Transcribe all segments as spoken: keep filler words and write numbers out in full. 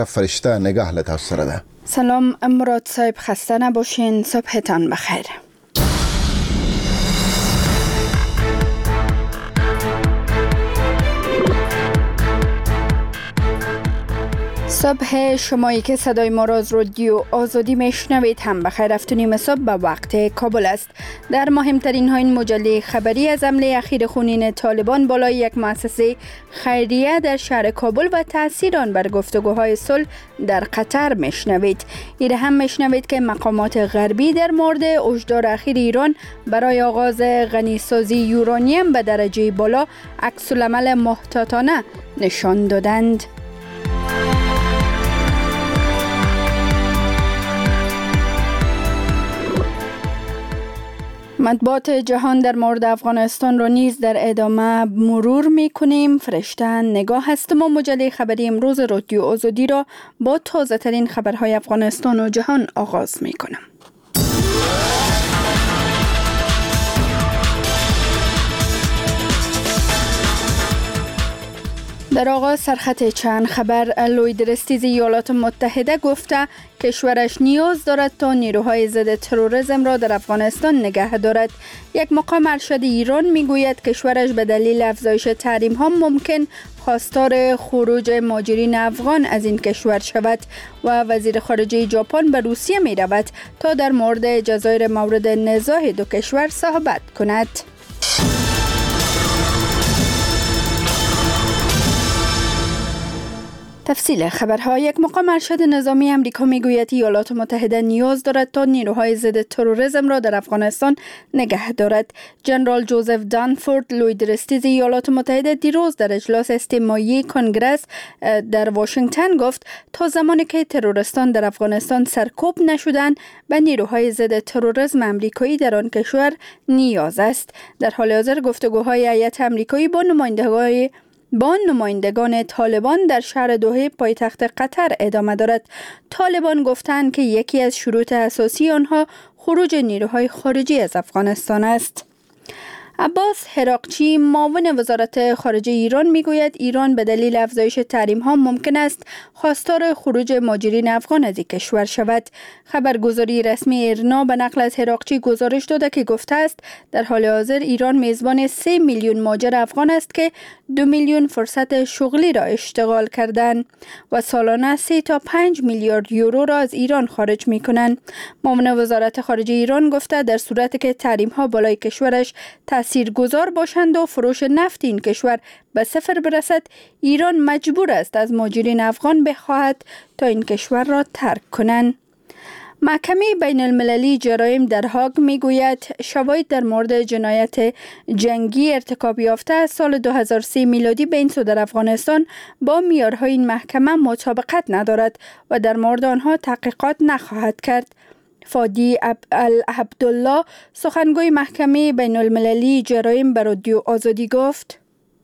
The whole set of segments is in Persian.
فرشته نگاه لطفت سره ده. سلام مراد صاحب، خسته نباشین، صبحتان بخیر. صبح شمایی که صدای ما را از رادیو آزادی میشنوید هم بخیر. هفت و نیم صبح به وقت کابل است. در مهمترین ها این مجله خبری از حمله اخیر خونین طالبان بالای یک مؤسسه خیریه در شهر کابل و تاثیر آن بر گفتگوهای صلح در قطر میشنوید. ایره هم میشنوید که مقامات غربی در مورد هشدار اخیر ایران برای آغاز غنیسازی یورانیم به درجه بالا عکس العمل محتاطانه نشان دادند. مطبوعات جهان در مورد افغانستان را نیز در ادامه مرور می کنیم. فرشته نگاه هستم و مجله خبری امروز رادیو آزادی را با تازه ترین خبرهای افغانستان و جهان آغاز می کنم. در آغاز سرخط چند خبر. لوید رستیز ایالات متحده گفته کشورش نیاز دارد تا نیروهای ضد تروریسم را در افغانستان نگه دارد. یک مقام ارشد ایران میگوید کشورش به دلیل افزایش تحریم ها ممکن خواستار خروج مهاجرین افغان از این کشور شود و وزیر خارجه ژاپن به روسیه می رود تا در مورد جزایر مورد نزاع دو کشور صحبت کند. تفصیل خبرها. یک مقام ارشد نظامی امریکا میگوید ایالات متحده نیاز دارد تا نیروهای ضد تروریسم را در افغانستان نگه دارد. جنرال جوزف دانفورد، لوید رستیز ایالات متحده، دیروز در اجلاس استماعی کنگره در واشنگتن گفت تا زمانی که تروریستان در افغانستان سرکوب نشدند به نیروهای ضد تروریسم امریکایی در آن کشور نیاز است. در حال حاضر گفتگوهای هیئت امریکایی با نمایندگان با نمایندگان طالبان در شهر دوحه پایتخت قطر ادامه دارد. طالبان گفتند که یکی از شروط اساسی آنها خروج نیروهای خارجی از افغانستان است. عباس هراقچی، معاون وزارت خارجه ایران، میگوید ایران به دلیل افزایش تحریم ها ممکن است خواستار خروج مهاجرین افغان از این کشور شود. خبرگزاری رسمی ایرنا به نقل از هراقچی گزارش داده که گفته است در حال حاضر ایران میزبان سه میلیون مهاجر افغان است که دو میلیون فرصت شغلی را اشتغال کردند و سالانه سه تا پنج میلیارد یورو را از ایران خارج می کنند. معاون وزارت خارجه ایران گفته در صورتی که تحریم ها بالای کشورش تاثیرگذار باشند و فروش نفت این کشور به صفر برسد، ایران مجبور است از مهاجرین افغان بخواهد تا این کشور را ترک کنند. محکمه بین المللی جرایم در هاگ میگوید شواهد در مورد جنایت جنگی ارتکاب یافته از سال دو هزار و سه میلادی به این سو در افغانستان با معیارهای این محکمه مطابقت ندارد و در مورد آنها تحقیقات نخواهد کرد. فادی عبدالله، سخنگوی محکمه بین المللی جرایم به رادیو آزادی گفت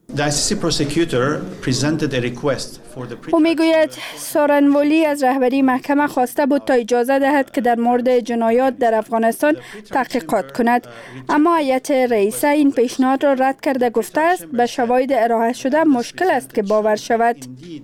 او میگوید سارنوالی از رهبری محکمه خواسته بود تا اجازه دهد که در مورد جنایات در افغانستان تحقیقات کند، اما هیئت رئیسه این پیشنهاد را رد کرده گفته است به شواهد ارائه شده مشکل است که باور شود.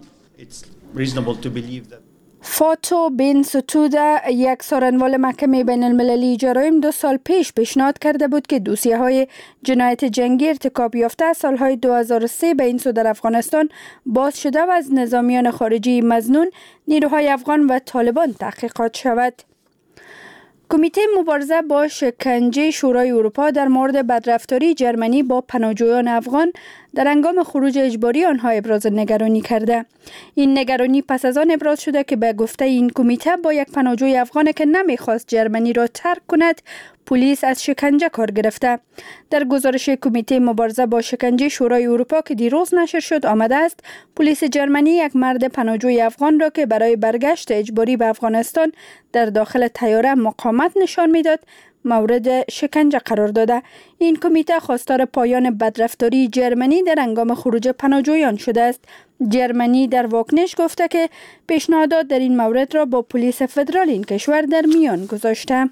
فاتو بن ستوده، یک سارنوال محکمه بین المللی جرایم، دو سال پیش پیشنهاد کرده بود که دوسیه های جنایت جنگی ارتکاب یافته سالهای دو هزار و سه به این سو در افغانستان باز شده و از نظامیان خارجی مظنون، نیروهای افغان و طالبان تحقیقات شود. کمیته مبارزه با شکنجه شورای اروپا در مورد بدرفتاری جرمنی با پناهجویان افغان در هنگام خروج اجباری آنها ابراز نگرانی کرده. این نگرانی پس از آن ابراز شده که به گفته این کمیته با یک پناهجوی افغان که نمیخواست جرمنی را ترک کند پلیس از شکنجه کار گرفته. در گزارش کمیته مبارزه با شکنجه شورای اروپا که دیروز نشر شد آمده است پلیس جرمنی یک مرد پناهجوی افغان را که برای برگشت اجباری به افغانستان در داخل طیاره مقاومت نشان میداد مورد شکنجه قرار داده. این کمیته خواستار پایان بدرفتاری جرمنی در هنگام خروج پناهجویان شده است. جرمنی در واکنش گفته که پیشنهادات در این مورد را با پلیس فدرال این کشور در میان گذاشته.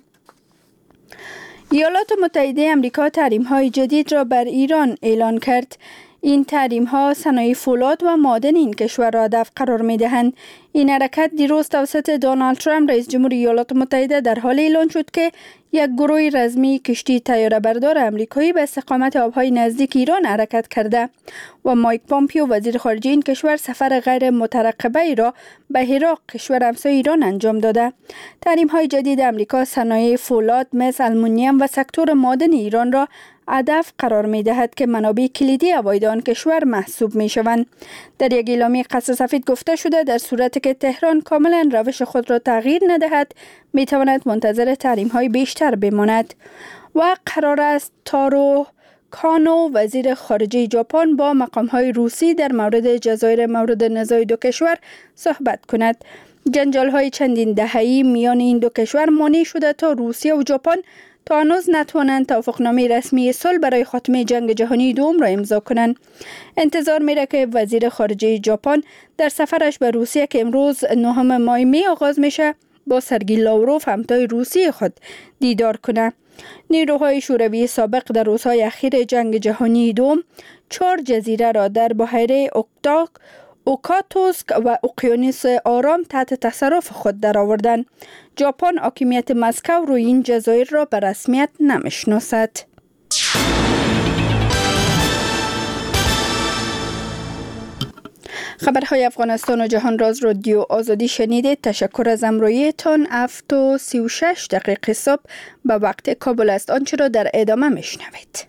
ایالات متحده آمریکا تحریم‌های جدید را بر ایران اعلان کرد. این تحریم ها صنایع فولاد و معادن این کشور را هدف قرار می دهند. این حرکت دیروز توسط دونالد ترامپ رئیس جمهور ایالات متحده در حال اعلان شد که یک گروه رزمی کشتی طیاره بردار امریکایی به استقامت آبهای نزدیک ایران حرکت کرده و مایک پامپیو وزیر خارجه این کشور سفر غیر مترقبه ای را به عراق کشور همسایه ایران انجام داده. تحریم های جدید امریکا صنایع فولاد، مس، آلومینیوم و سکتور معادن ایران را هدف قرار می دهد که منابع کلیدی عواید آن کشور محسوب می شوند. در یک اعلامیه قصر سفید گفته شده در صورتی که تهران کاملا روش خود را تغییر ندهد می تواند منتظر تحریم های بیشتر بماند. و قرار است تارو کانو وزیر خارجه ژاپن با مقام های روسی در مورد جزایر مورد نزاع دو کشور صحبت کند. جنجال های چندین دهه‌ای میان این دو کشور مانع شده تا روسیه و ژاپن تا هنوز نتوانند توافقنامه رسمی صلح برای خاتمه جنگ جهانی دوم را امضا کنند. انتظار میره که وزیر خارجه ژاپن در سفرش به روسیه که امروز نهم ماه می آغاز میشه با سرگی لاوروف همتای روسی خود دیدار کنه. نیروهای شوروی سابق در روزهای اخیر جنگ جهانی دوم چهار جزیره را در بحیره اوکتاک اوکاتوسک و اقیانوس آرام تحت تصرف خود درآوردند. ژاپن حاکمیت مسکو روی این جزایر را به رسمیت نمیشناسد. خبرهای افغانستان و جهان راز رادیو آزادی شنیدید. تشکر از همراهیتان. هفت و سی و شش دقیقه صبح به وقت کابل است. آنچه را در ادامه میشنوید.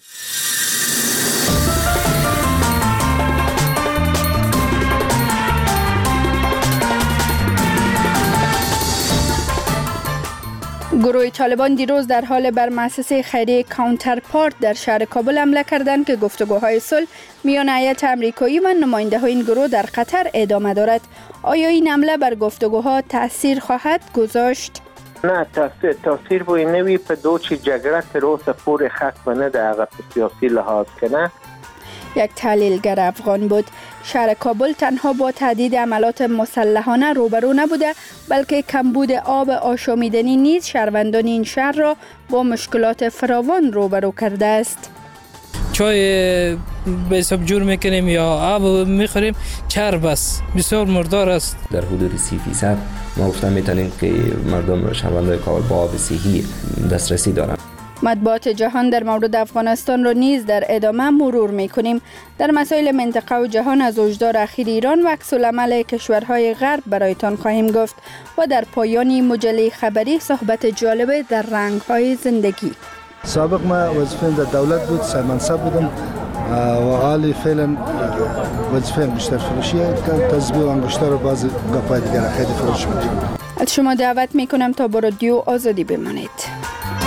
گروه طالبان دیروز در حال بر مؤسسه خیریه کانترپارت در شهر کابل حمله کردند که گفتگوهای صلح میان هیئت آمریکایی و نماینده‌های این گروه در قطر ادامه دارد. آیا این حمله بر گفتگوها تأثیر خواهد گذاشت؟ نه، تاثیر تاثیر بوی نوی په دوچی جګړه تر اوسه پورې ختم نه ده هغه په سیاسي لحاظ کنه. یک تحلیلگر افغان بود. شهر کابل تنها با تهدید عملات مسلحانه روبرو نبوده بلکه کمبود آب آشامیدنی نیز شهروندان این شهر را با مشکلات فراوان روبرو کرده است. چای به حساب جور میکنیم یا آب میخوریم، چرب است، بسیار مردار است. در حدود سی فیصد ما گفتم میتونیم که مردم شهروندان کابل با آب صحی دسترسی دارن. مطبوعات جهان در مورد افغانستان را نیز در ادامه مرور میکنیم. در مسائل منطقه و جهان از هشدار اخیر ایران و عکس‌العمل کشورهای غرب برایتان خواهیم گفت و در پایان مجله خبری صحبت جالب در رنگ‌های زندگی. سابق ما وظیفه‌ام در دولت بود، سرمنصب بودم و حالی فعلا وظیفه انگشتر فروشیه که تزبیه و انگشتر رو باز گپای دیگر خیلی فروش میکنم. از شما دعوت میکنم تا با رادیو آزادی بمانید.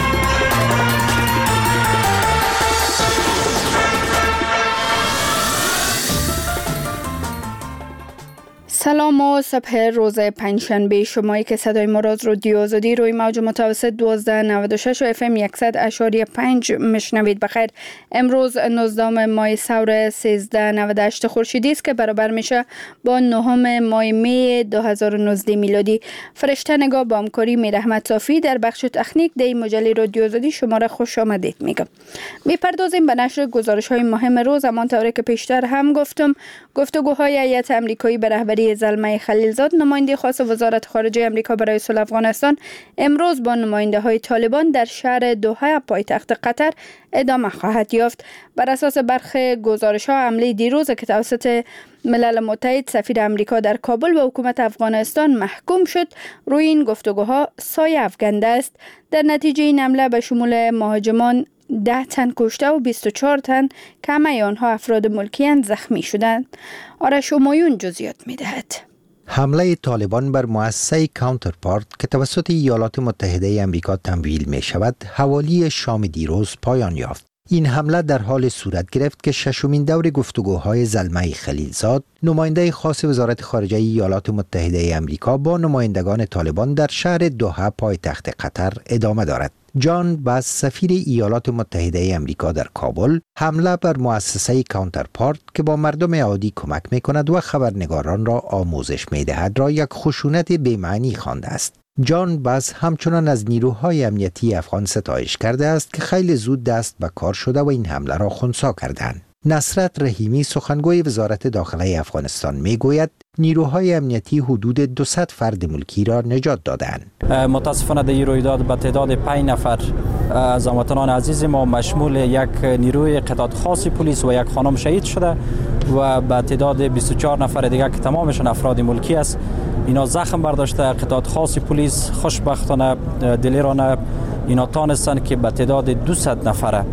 سلام و صبح روز پنجشنبه. شمایی که صدای ما را از رادیو آزادی روی موج متوسط دوازده نود و شش و اف ام صد اشاری پنج مشنوید. بخیر. امروز نوزدهم ماه سور سیزده نود و هشت خورشیدی است که برابر میشه با نهم ماه می دو هزار و نوزده میلادی. فرشته نگاه با همکاری میر احمد صافی در بخش تکنیک دی مجله رادیو آزادی شما را خوش آمدید میگم. میپردازیم به نشر گزارش های مهم روز. همانطور که پیشتر هم گفتم، گفتگوهای هیئت آمریکایی به رهبری زلمه خلیلزاد نماینده خاص وزارت خارجه آمریکا برای صلح افغانستان امروز با نماینده های طالبان در شهر دوحه پایتخت قطر ادامه خواهد یافت. بر اساس برخی گزارش ها حمله دیروز که توسط ملل متحد سفیر آمریکا در کابل و حکومت افغانستان محکوم شد روی این گفتگوها سایه افکنده است. در نتیجه این حمله به شمول مهاجمان ده تن کشته و بیست و چهار تن که همه آنها افراد ملکی‌اند زخمی شدند. آرش همایون جزئیات می‌دهد. حمله طالبان بر مؤسسه کانترپارت که توسط ایالات متحده آمریکا تمویل می شود حوالی شام دیروز پایان یافت. این حمله در حال صورت گرفت که ششمین دور گفتگوهای زلمه خلیلزاد، نماینده خاص وزارت خارجه ایالات متحده آمریکا با نمایندگان طالبان در شهر دوحه پایتخت قطر ادامه دارد. جان باز سفیر ایالات متحده آمریکا در کابل حمله بر مؤسسه کانترپارت که با مردم عادی کمک می کند و خبرنگاران را آموزش می دهد را یک خشونت بی‌معنی خوانده است. جان باز همچنان از نیروهای امنیتی افغان ستایش کرده است که خیلی زود دست به کار شده و این حمله را خنثی کردند. نصرت رحیمی سخنگوی وزارت داخله افغانستان میگوید نیروهای امنیتی حدود دویست فرد ملکی را نجات دادند. متاسفانه در این رویداد به تعداد پنج نفر از هموطنان عزیز ما مشمول یک نیروی قطعات خاص پلیس و یک خانم شهید شده و به تعداد بیست و چهار نفر دیگر که تمامشان افراد ملکی است. اینا زخم برداشته. قطعات خاص پلیس خوشبختانه دلیرانه اینا تانستند که به تعداد دویست نفره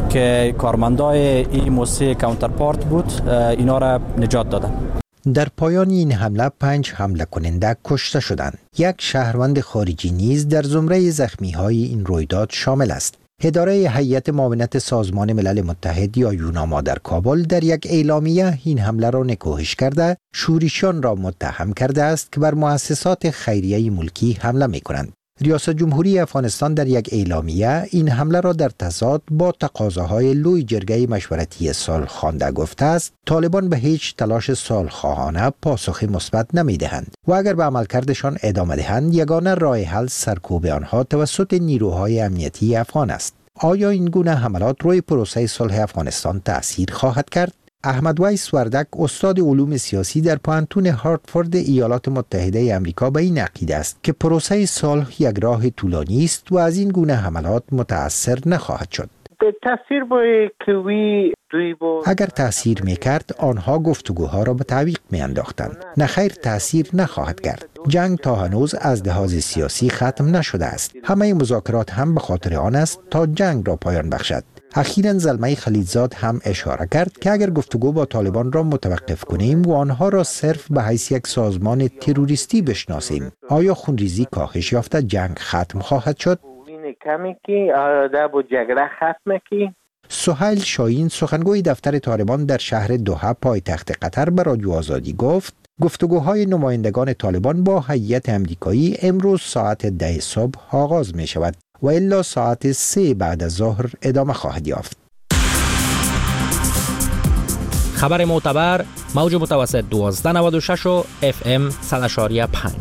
که کارمندای این موسسه کانترپارت بود اینا را نجات دادند. در پایان این حمله پنج حمله کننده کشته شدند. یک شهروند خارجی نیز در زمره زخمی‌های این رویداد شامل است. اداره هیئت معاونت سازمان ملل متحد یا یوناما در کابل در یک اعلامیه این حمله را نکوهش کرده، شورشیان را متهم کرده است که بر مؤسسات خیریه ملکی حمله می‌کنند. ریاست جمهوری افغانستان در یک اعلامیه این حمله را در تضاد با تقاضاهای لوی جرگه مشورتی صلح خوانده گفته است طالبان به هیچ تلاش صلح‌خواهانه پاسخ مثبت نمی‌دهند و اگر به عملکردشان ادامه دهند یگانه راه حل سرکوب آنها توسط نیروهای امنیتی افغان است. آیا این گونه حملات روی پروسه صلح افغانستان تأثیر خواهد کرد؟ احمد ویس وردک استاد علوم سیاسی در پوهنتون هارتفورد ایالات متحده آمریکا به این عقیده است که پروسه صلح یک راه طولانی است و از این گونه حملات متأثر نخواهد شد. تاثیر باید که وی دوی با اگر تأثیر میکرد آنها گفتگوها را به تعویق میانداختند. نخیر تأثیر نخواهد کرد. جنگ تا هنوز از لحاظ سیاسی ختم نشده است. همه مذاکرات هم به خاطر آن است تا جنگ را پایان بخشد. اخیراً زلمه خلیلزاد هم اشاره کرد که اگر گفتگو با طالبان را متوقف کنیم و آنها را صرف به حیث یک سازمان تروریستی بشناسیم، آیا خونریزی کاهش یافته جنگ ختم خواهد شد؟ کمی که آده با جگره ختمه کی سهیل شاهین سخنگوی دفتر طالبان در شهر دوحه پایتخت قطر به رادیو آزادی گفت گفتگوهای نمایندگان طالبان با هیئت امریکایی امروز ساعت ده صبح آغاز می شود و الا ساعت سه بعد از ظهر ادامه خواهد یافت. خبر معتبر موج متوسط دوازده نود و شش و اف ام صد و پنج.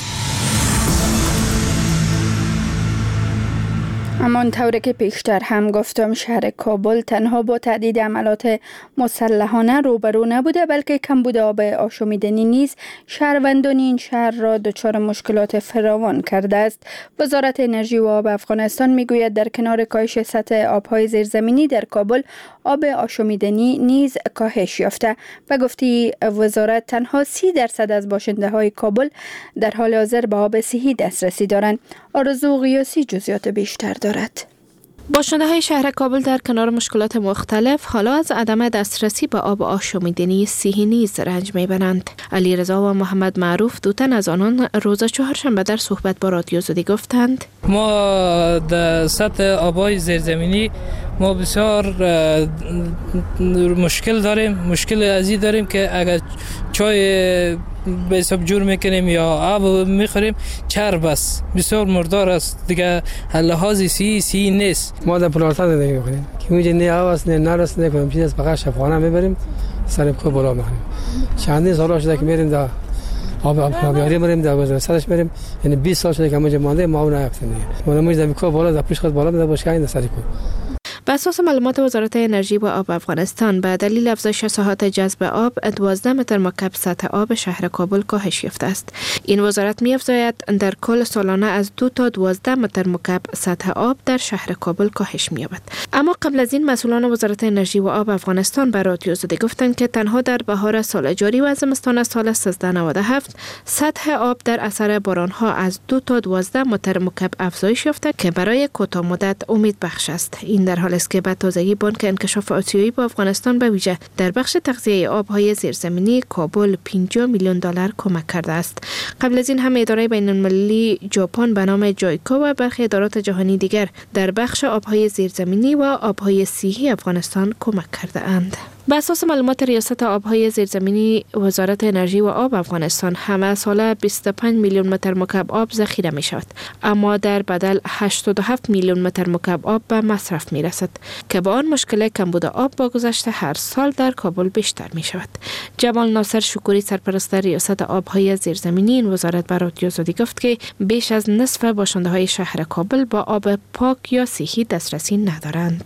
همان طوری که پیشتر هم گفتم شهر کابل تنها با تعدید عملات مسلحانه روبرو نبوده بلکه کمبود آب آشامیدنی نیز شهروندان این شهر را دچار مشکلات فراوان کرده است. وزارت انرژی و آب افغانستان میگوید در کنار کاهش سطح آبهای زیرزمینی در کابل آب آشامیدنی نیز کاهش یافته و گفتی وزارت تنها سی درصد از باشنده های کابل در حال حاضر به آب صحی دسترسی دارند. آرزو قیاسی جزئیات بیشتر دارد. باشنده های شهر کابل در کنار مشکلات مختلف حالا از عدم دسترسی به آب آشامیدنی صحی نیز رنج میبرند. علی رضا و محمد معروف دو تن از آنان روز چهارشنبه در صحبت با رادیو آزادی گفتند ما در سطح آبهای زیرزمینی ما بسیار مشکل داریم. مشکل ازی داریم که اگر چای به حساب جور میکنیم یا آب میخوریم چرب است، بسیار مردار است دیگه. لحاظ سی سی نیست. ما در پلارتا زندگی میکنیم که اونجا نه آب است نه نر است نه کنیم چیز از فقط شفاخانه میبریم سر کو بالا میخوریم. چندین سال شده که میریم در آب آبیاری میریم در وزارتش میریم، یعنی بیست سال شده که ما مانده ما اون نیافتیم دیگه. ما نمیز کو بالا در پیش خود بالا میذاره باشه این سر کو. بر اساس معلومات وزارت انرژی و آب افغانستان به دلیل افزایش ساحات جذب آب دوازده متر مکعب سطح آب شهر کابل کاهش یافته است. این وزارت می‌افزاید در کل سالانه از دو تا دوازده متر مکعب سطح آب در شهر کابل کاهش می‌یابد. اما قبل از این مسئولان وزارت انرژی و آب افغانستان به رادیو آزادی گفتند که تنها در بهار سال جاری و زمستان سال سیزده نود و هفت سطح آب در اثر باران‌ها از دو تا دوازده متر مکعب افزایش یافته که برای کوتاه مدت امید بخش است. این در حالی است که به تازگی بانک انکشاف آسیایی با افغانستان به ویژه در بخش تغذیه آبهای زیرزمینی کابل پنجاه میلیون دلار کمک کرده است. قبل از این هم اداره بین‌المللی ژاپن به نام جایکا و برخی ادارات جهانی دیگر در بخش آبهای زیرزمینی و آبهای صحی افغانستان کمک کرده اند. بر اساس معلومات ریاست آبهای زیرزمینی وزارت انرژی و آب افغانستان همه ساله بیست و پنج میلیون متر مکعب آب ذخیره می شود، اما در بدل هشتاد و هفت میلیون متر مکعب آب به مصرف می رسد که با آن مشکل کمبود آب با گذشت هر سال در کابل بیشتر می شود. جمال ناصر شکوری سرپرست ریاست آبهای زیرزمینی این وزارت بر رادیو آزادی گفت که بیش از نصف باشنده های شهر کابل با آب پاک یا صحی دسترسی ندارند.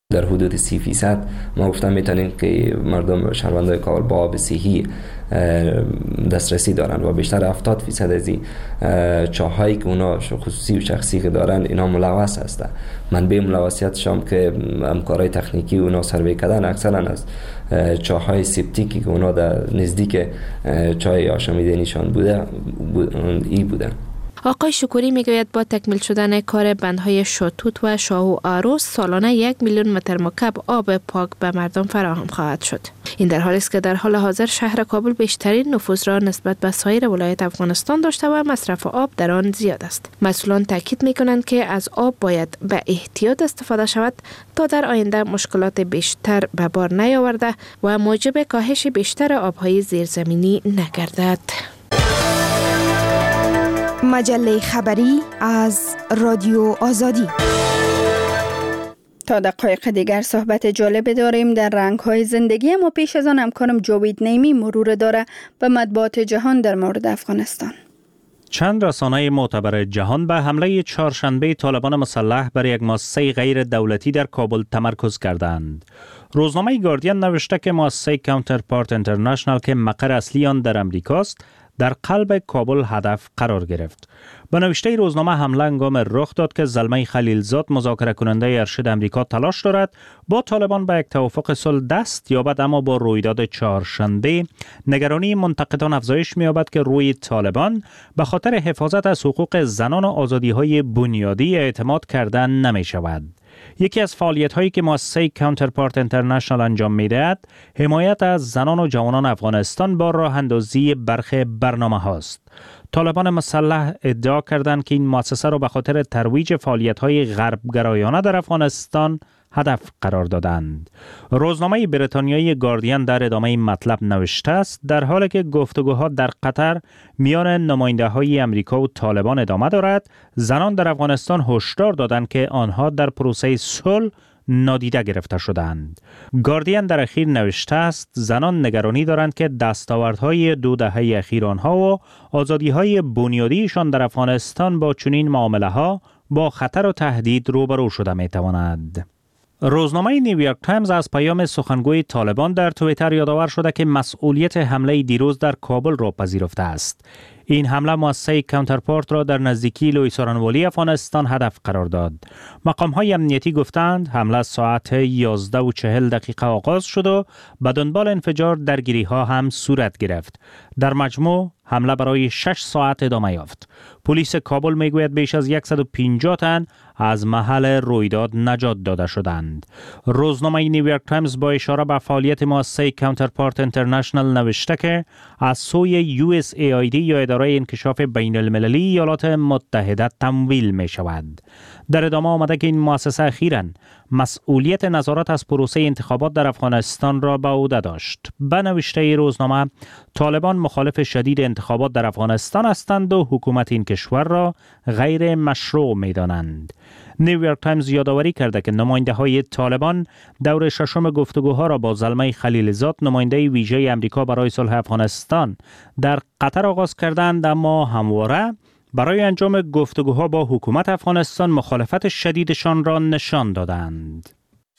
در حدود سی فیصد ما گفتم میتونیم که مردم شهروندان کابل با آب صحی دسترسی دارن و بیشتر هفتاد فیصد از چاهایی که اونا خصوصی و شخصی که دارن اینا ملوث هستن. منبع ملوثیتشون که همکارای تکنیکی اونا سروی کردن اکثرا از چاهای سپتیکی که اونا در نزدیک چای آشامیدنیشان بوده ای بوده. آقای شکوری میگوید با تکمیل شدن کار بندهای شاتوت و شاهو آروس سالانه یک میلیون متر مکعب آب پاک به مردم فراهم خواهد شد. این در حالی است که در حال حاضر شهر کابل بیشترین نفوذ را نسبت به سایر ولایت افغانستان داشته و مصرف آب در آن زیاد است. مسئولان تاکید میکنند که از آب باید به احتیاط استفاده شود تا در آینده مشکلات بیشتر به بار نیاورده و موجب کاهش بیشتر آبهای زیرزمینی نگردد. مجله خبری از رادیو آزادی. تا دقایق دیگر صحبت جالب داریم در رنگ‌های زندگی، اما پیش از آن همکارم جاوید نیمی مرور داره به مطبوعات جهان در مورد افغانستان. چند رسانه معتبر جهان به حمله چهارشنبه طالبان مسلح بر یک مؤسسه غیر دولتی در کابل تمرکز کردند. روزنامه گاردین نوشته که مؤسسه کانترپارت اینترنشنال که مقر اصلی آن در امریکاست در قلب کابل هدف قرار گرفت. به نوشته روزنامه حمله هنگام رخ داد که زلمه خلیلزاد مذاکره کننده ارشد امریکا تلاش دارد با طالبان به یک توافق صلح دست یابد، اما با رویداد چهارشنبه نگرانی منتقدان افزایش می‌یابد که روی طالبان به خاطر حفاظت از حقوق زنان و آزادی‌های بنیادی اعتماد کردن نمی‌شود. یکی از فعالیت‌هایی که مؤسسه کانترپارت اینترنشنال انجام می‌دهد حمایت از زنان و جوانان افغانستان با راه اندازی برخی برنامه هاست. طالبان مسلح ادعا کردند که این مؤسسه را به خاطر ترویج فعالیت‌های غربگرایانه در افغانستان هدف قرار دادند. روزنامه بریتانیایی گاردین در ادامه این مطلب نوشته است در حالی که گفتگوها در قطر میان نماینده‌های امریکا و طالبان ادامه دارد، زنان در افغانستان هشدار دادند که آنها در پروسه صلح نادیده گرفته شدند. گاردین در اخیر نوشته است زنان نگرانی دارند که دستاوردهای دو دهه اخیر آنها و آزادی‌های بنیادیشان در افغانستان با چنین معامله‌ها با خطر و تهدید روبرو شده می‌تواند. روزنامه نیویورک تایمز از پیام سخنگوی طالبان در توییتر یادآور شده که مسئولیت حمله دیروز در کابل را پذیرفته است. این حمله مؤسسه کانترپارت را در نزدیکی لویسارانوالی افغانستان هدف قرار داد. مقام‌های امنیتی گفتند حمله ساعت یازده و چهل دقیقه آغاز شد و به دنبال انفجار درگیری‌ها هم صورت گرفت. در مجموع حمله برای شش ساعت ادامه یافت. پلیس کابل میگوید بیش از صد و پنجاه تن از محل رویداد نجات داده شدند. روزنامه نیویورک تایمز با اشاره به فعالیت مؤسسه کانترپارت اینترنشنال نوشته که از سوی یو اس ای آی دی یا اداره انکشاف بین المللی ایالات متحده تمویل می شود. در ادامه آمده که این مؤسسه اخیراً مسئولیت نظارت از پروسه انتخابات در افغانستان را به عهده داشت. به نوشته روزنامه طالبان مخالف شدید انتخابات در افغانستان هستند و حکومت این کشور را غیر مشروع می دانند. نیویورک تایمز یادآوری کرده که نماینده های طالبان دور ششم گفتگوها را با زلمه خلیلزاد نماینده ویژه امریکا برای صلح افغانستان در قطر آغاز کردند، اما همواره برای انجام گفتگوها با حکومت افغانستان مخالفت شدیدشان را نشان دادند.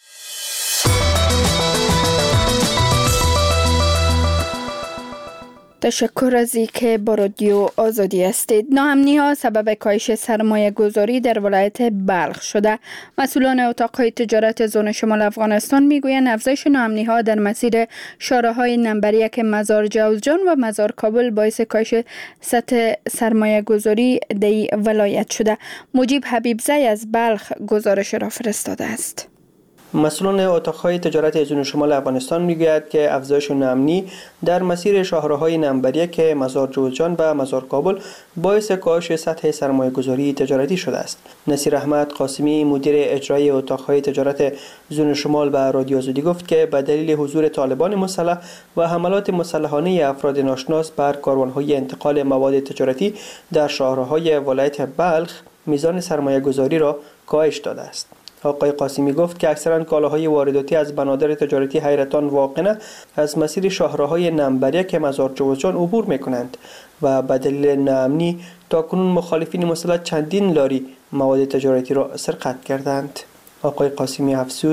تشکر از اینکه با رادیو آزادی هستید. ناامنی ها سبب کاهش سرمایه گذاری در ولایت بلخ شده. مسئولان اتاقهای تجارت زون شمال افغانستان میگویند افزایش ناامنی ها در مسیر شاهراهای نمبر یک مزار جوزجان و مزار کابل باعث کاهش سطح سرمایه گذاری در ولایت شده. مجیب حبیبزی از بلخ گزارش را فرستاده است. مسئولان اتاقهای تجارت زون شمال افغانستان میگوید که افزایش ناامنی در مسیر شاهراهای نمبر یک مزار جوزجان و مزار کابل باعث کاهش سطح سرمایه گذاری تجارتی شده است. نصیر احمد قاسمی مدیر اجرایی اتاقهای تجارت زون شمال به رادیو آزادی گفت که به دلیل حضور طالبان مسلح و حملات مسلحانه افراد ناشناس بر کاروانهای انتقال مواد تجارتی در شاهراهای ولایت بلخ میزان سرمایه گذاری را کاهش داده است. آقای قاسمی گفت که اکثرا کالاهای وارداتی از بنادر تجارتی حیرتان واقعه از مسیر شاهراهای نمبر یک مزار جوزجان عبور میکنند و به دلیل ناامنی تاکنون مخالفین مسلح چندین لاری مواد تجارتی را سرقت کردند. آقای قاسمی افزود: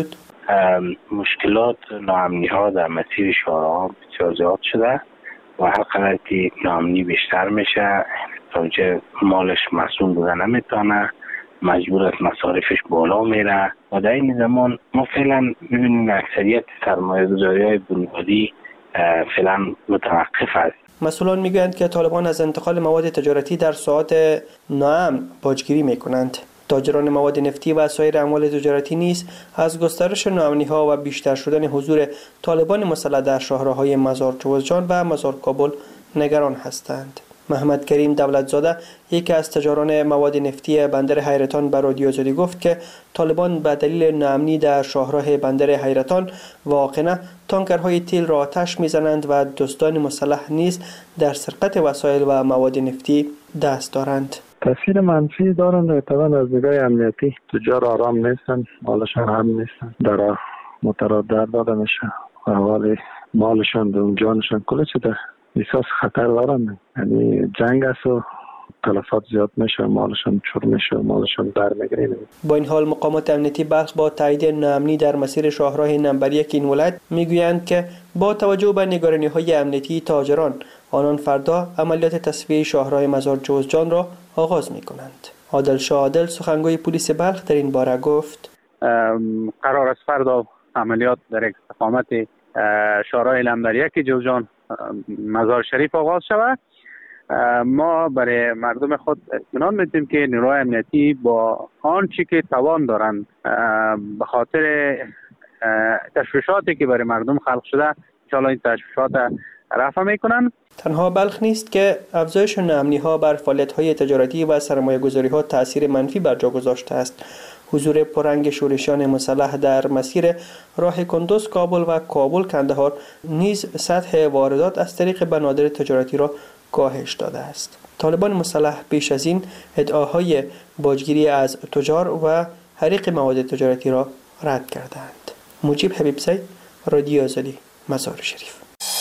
مشکلات ناامنی ها در مسیر شهرها بسیار زیاد شده و هر قدر که ناامنی بیشتر میشه تاجر مالش مسئول بودن نمیتونه، مجبور است مصارفش بالا میره و در این زمان ما فعلا میبینیم اکثریت سرمایه گذاری های بنیادی فعلا متوقف است. مسئولان میگویند که طالبان از انتقال مواد تجارتی در ساعات ناامن باجگیری میکنند. تاجران مواد نفتی و سایر اموال تجارتی نیز از گسترش ناامنی‌ها و بیشتر شدن حضور طالبان مسلح در شهرهای مزار جوزجان و مزار کابل نگران هستند. محمد کریم دولتزاده یکی از تجاران مواد نفتی بندر حیرتان به رادیو آزادی گفت که طالبان به دلیل ناامنی در شاهراه بندر حیرتان و آقنه تانکرهای تیل را آتش میزنند و دزدان مسلح نیز در سرقت وسایل و مواد نفتی دست دارند. تاثیر منفی دارند طبعا از نگاه امنیتی. تجار آرام نیستن، مالشان هم نیستن، در متردد داده میشه، حوالی مالشان و جانشان کل چه احساس خطر دارند. یعنی جنگ است و تلفات زیاد میشه، مالشان چور میشه، مالشان در میگیره. با این حال مقامات امنیتی بلخ با تایید ناامنی در مسیر شاهراه نمبر یک این ولایت میگویند که با توجه به نگرانی‌های امنیتی تاجران آنان فردا عملیات تصفیه شاهراه مزار جوزجان را آغاز میکنند. عادل شاه عادل سخنگوی پلیس بلخ در این باره گفت قرار است فردا عملیات در استقامت شاهراه نمبر یک جوزجان مزار شریف آغاز شود. ما برای مردم خود اطمینان میدیم که نیروهای امنیتی با آنچه که توان دارند به خاطر تشویشاتی که برای مردم خلق شده ان شاء الله این تشویشات رفع میکنند. تنها بلخ نیست که افزایش ناامنی ها بر فعالیت های تجارتی و سرمایه گذاری ها تاثیر منفی بر جا گذاشته است. حضور پررنگ شورشیان مسلح در مسیر راه کندوز کابل و کابل کندهار نیز سطح واردات از طریق بنادر تجارتی را کاهش داده است. طالبان مسلح پیش از این ادعاهای باجگیری از تجار و حریق مواد تجارتی را رد کردند. مجیب حبیبزی، رادیو آزادی، مزار شریف.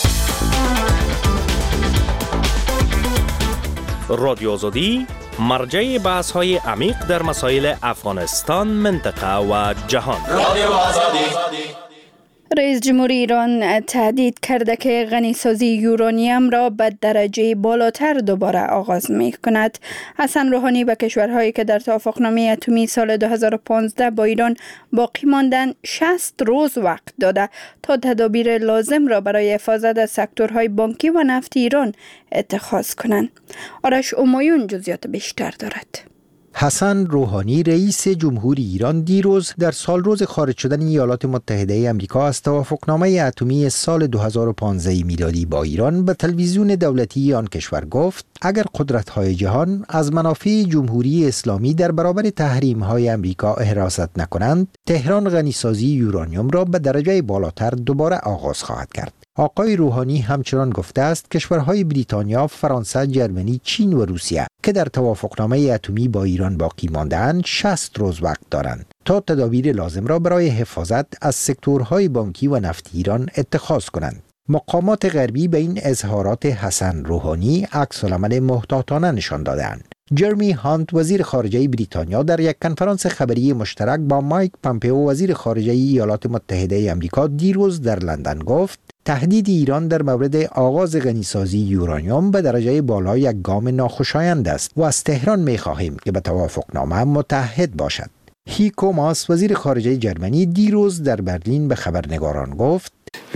رادیو آزادی مرجع بحث های عمیق در مسائل افغانستان، منطقه و جهان. رادیو آزادی. رئیس جمهوری ایران تهدید کرده که غنیسازی یورانیم را به درجه بالاتر دوباره آغاز می کند. حسن روحانی به کشورهایی که در توافقنامه اتمی سال دو هزار و پانزده با ایران باقی ماندن شصت روز وقت داده تا تدابیر لازم را برای حفاظت از سکتورهای بانکی و نفت ایران اتخاذ کنند. آرش امایون جزئیات بیشتر دارد. حسن روحانی رئیس جمهوری ایران دیروز در سالروز خارج شدن ایالات متحده آمریکا از توافقنامه اتمی سال دو هزار و پانزده میلادی با ایران به تلویزیون دولتی آن کشور گفت اگر قدرت‌های جهان از منافع جمهوری اسلامی در برابر تحریم‌های آمریکا حراست نکنند، تهران غنیسازی یورانیوم را به درجه بالاتر دوباره آغاز خواهد کرد. آقای روحانی همچنان گفته است کشورهای بریتانیا، فرانسه، جرمنی، چین و روسیه که در توافقنامه اتمی با ایران باقی مانده‌اند شصت روز وقت دارند تا تدابیر لازم را برای حفاظت از سکتورهای بانکی و نفت ایران اتخاذ کنند. مقامات غربی به این اظهارات حسن روحانی عکس‌العمل محتاطانه نشان دادند. جرمی هانت وزیر خارجه بریتانیا در یک کنفرانس خبری مشترک با مایک پامپئو وزیر خارجه ایالات متحده آمریکا دیروز در لندن گفت تهدید ایران در مورد آغاز غنیسازی یورانیوم به درجه بالا یک گام ناخوشایند است و از تهران می‌خواهیم که به توافقنامه متحد باشد. هیکو ماس وزیر خارجه جرمنی دیروز در برلین به خبرنگاران گفت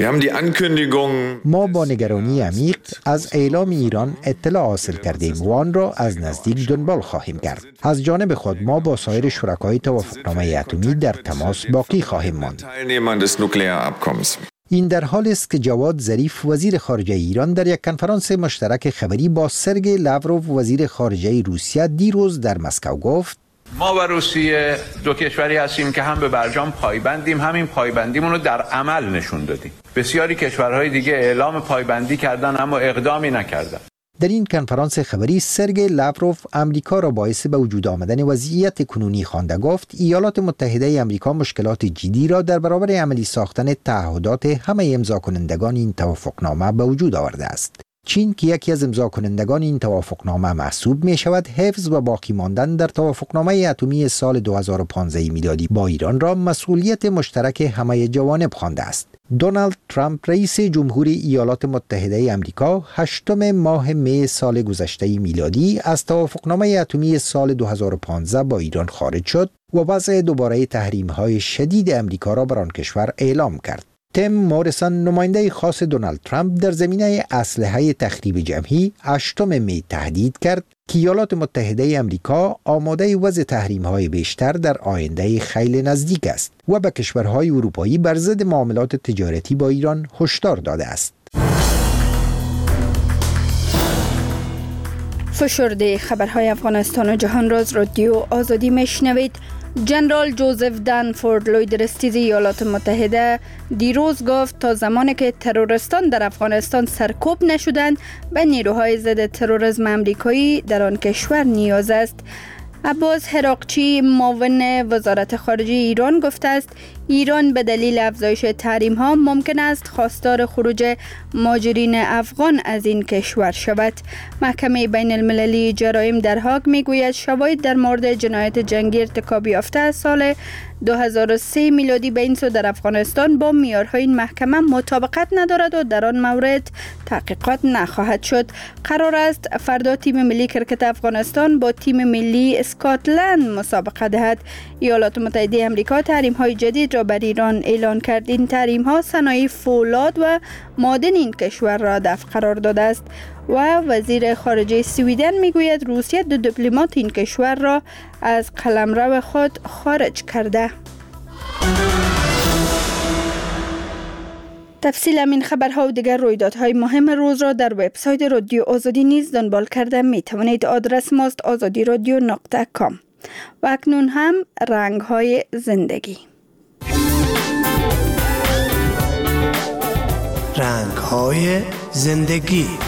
ما با نگرانی عمیق از اعلام ایران اطلاع حاصل کردیم و آن را از نزدیک دنبال خواهیم کرد. از جانب خود ما با سایر شرکای توافقنامه اتمی در تماس باقی خواهیم ماند. این در حالی است که جواد ظریف وزیر خارجه ایران در یک کنفرانس مشترک خبری با سرگئی لاوروف وزیر خارجه روسیه دیروز در مسکو گفت ما و روسیه دو کشوری هستیم که هم به برجام پایبندیم، همین پایبندیمون رو در عمل نشون دادیم. بسیاری کشورهای دیگه اعلام پایبندی کردن اما اقدامی نکردن. در این کنفرانس خبری سرگئی لاوروف امریکا را باعث به وجود آمدن وضعیت کنونی خوانده. گفت ایالات متحده آمریکا مشکلات جدی را در برابر عملی ساختن تعهدات همه امضا کنندگان این توافقنامه به وجود آورده است. چین که یکی از امضا کنندگان این توافقنامه محسوب می شود، حفظ و باقی ماندن در توافقنامه اتمی سال دو هزار و پانزده میلادی با ایران را مسئولیت مشترک همه جوانب خوانده است. دونالد ترامپ رئیس جمهوری ایالات متحده آمریکا هشتم ماه می سال گذشته میلادی از توافقنامه اتمی سال دو هزار و پانزده با ایران خارج شد و وضع دوباره تحریم‌های شدید آمریکا را بر آن کشور اعلام کرد. تیم موریسون، نماینده خاص دونالد ترامپ در زمینه اسلحه تخریب جمعی، هشتم می تهدید کرد که ایالات متحده آمریکا آماده وضع تحریم‌های بیشتر در آینده خیلی نزدیک است و به کشورهای اروپایی بر ضد معاملات تجارتی با ایران هشدار داده است. فشرده خبرهای افغانستان و جهان را از رادیو آزادی میشنوید. جنرال جوزف دنفورد، لوی درستیز ایالات متحده، دیروز گفت تا زمانی که ترورستان در افغانستان سرکوب نشدند به نیروهای ضد تروریسم آمریکایی در آن کشور نیاز است. عباس هراقچی، معاون وزارت خارجه ایران، گفته است ایران به دلیل افزایش تحریم ها ممکن است خواستار خروج مهاجرین افغان از این کشور شود. محکمه بین المللی جرایم در هاگ می گوید شواهد در مورد جنایت جنگی ارتکاب یافته از سال دو هزار و سه میلادی به این سو در افغانستان با معیارهای این محکمه مطابقت ندارد و در آن مورد تحقیقات نخواهد شد. قرار است فردا تیم ملی کرکت افغانستان با تیم ملی اسکاتلند مسابقه دهد. ایالات متحده آمریکا تحریم های جدید را بر ایران اعلان کرد. این تحریم ها صنایع فولاد و معادن این کشور را دفع قرار داده است و وزیر خارجه سویدن میگوید روسیه دو دیپلمات این کشور را از قلمرو خود خارج کرده. تفصیل این خبرها و دیگر رویدادهای مهم روز را در وبسایت رادیو آزادی نیز دنبال کرده می توانید. آدرس ماست آزادی رادیو نقطه کام. و اکنون هم رنگ‌های زندگی. رنگ‌های زندگی